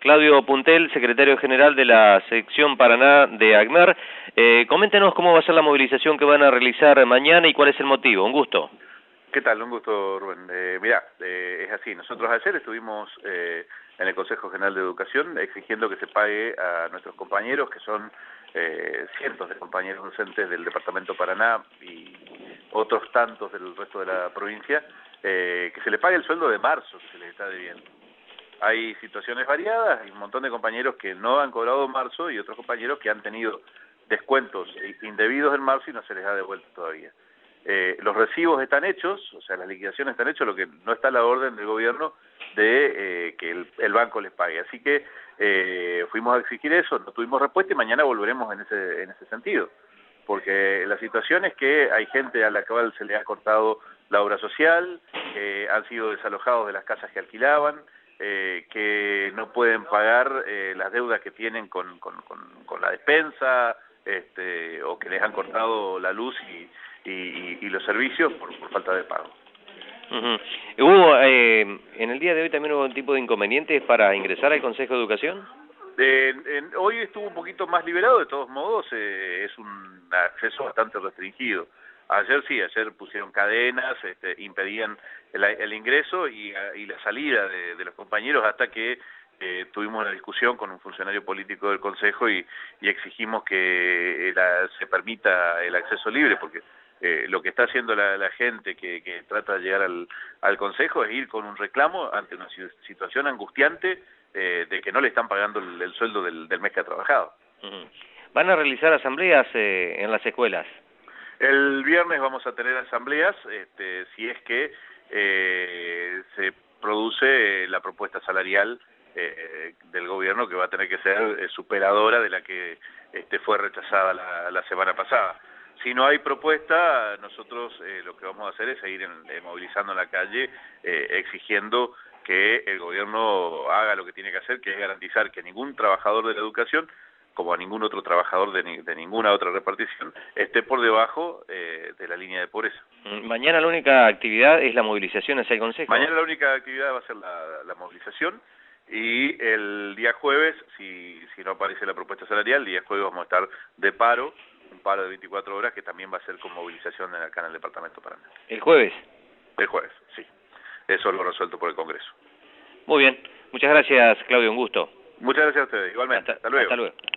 Claudio Puntel, secretario general de la sección Paraná de ACNAR. Coméntenos cómo va a ser la movilización que van a realizar mañana y cuál es el motivo. Un gusto. ¿Qué tal? Un gusto, Rubén. Es así. Nosotros ayer estuvimos en el Consejo General de Educación exigiendo que se pague a nuestros compañeros, que son cientos de compañeros docentes del Departamento Paraná y otros tantos del resto de la provincia, que se les pague el sueldo de marzo que se les está debiendo. Hay situaciones variadas, hay un montón de compañeros que no han cobrado en marzo y otros compañeros que han tenido descuentos indebidos en marzo y no se les ha devuelto todavía. Los recibos están hechos, o sea, las liquidaciones están hechas, lo que no está a la orden del gobierno de que el banco les pague. Así que fuimos a exigir eso, no tuvimos respuesta y mañana volveremos en ese sentido. Porque la situación es que hay gente a la cual se le ha cortado la obra social, han sido desalojados de las casas que alquilaban, que no pueden pagar las deudas que tienen con la despensa, o que les han cortado la luz y los servicios por falta de pago. ¿Hubo, en el día de hoy también hubo un tipo de inconvenientes para ingresar al Consejo de Educación? Hoy estuvo un poquito más liberado, de todos modos es un acceso bastante restringido. Ayer pusieron cadenas, impedían el ingreso y la salida de los compañeros hasta que tuvimos una discusión con un funcionario político del Consejo y exigimos que se permita el acceso libre, porque lo que está haciendo la gente que trata de llegar al Consejo es ir con un reclamo ante una situación angustiante de que no le están pagando el sueldo del mes que ha trabajado. ¿Van a realizar asambleas en las escuelas? El viernes vamos a tener asambleas, si es que se produce la propuesta salarial del gobierno, que va a tener que ser superadora de la que fue rechazada la semana pasada. Si no hay propuesta, nosotros lo que vamos a hacer es seguir movilizando en la calle, exigiendo que el gobierno haga lo que tiene que hacer, que es garantizar que ningún trabajador de la educación, como a ningún otro trabajador de ninguna otra repartición, esté por debajo de la línea de pobreza. Mañana la única actividad es la movilización hacia el Consejo. Mañana la única actividad va a ser la movilización, y el día jueves, si no aparece la propuesta salarial, el día jueves vamos a estar de paro, un paro de 24 horas que también va a ser con movilización acá en el Departamento Paraná. ¿El jueves? El jueves, sí. Eso lo resuelto por el Congreso. Muy bien. Muchas gracias, Claudio. Un gusto. Muchas gracias a ustedes. Igualmente. Hasta luego. Hasta luego.